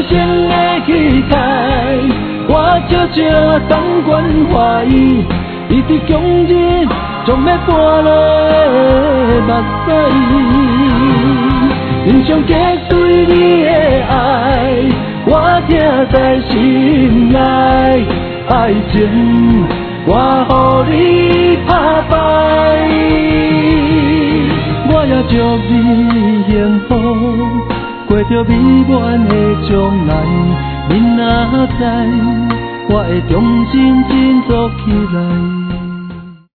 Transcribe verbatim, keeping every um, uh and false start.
生的期待，我悄悄东关怀伊，伊伫强日将要搬落目屎。人生结对你的爱，我听在心内，爱情我予你打败，我也祝你幸福，过着美满的将来。你若知，我会重新振作起来。